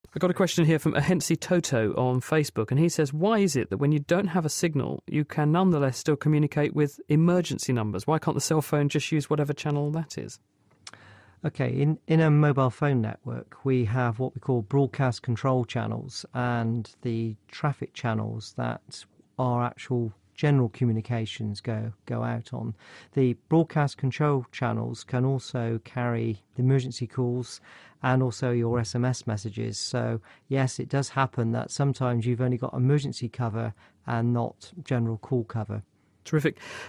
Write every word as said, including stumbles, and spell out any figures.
I got a question here from Ahensi Toto on Facebook, and he says, why is it that when you don't have a signal, you can nonetheless still communicate with emergency numbers? Why can't the cell phone just use whatever channel that is? Okay, in, in a mobile phone network, we have what we call broadcast control channels and the traffic channels that our actual general communications go, go out on. The broadcast control channels can also carry the emergency calls and also your S M S messages. So, yes, it does happen that sometimes you've only got emergency cover and not general call cover. Terrific.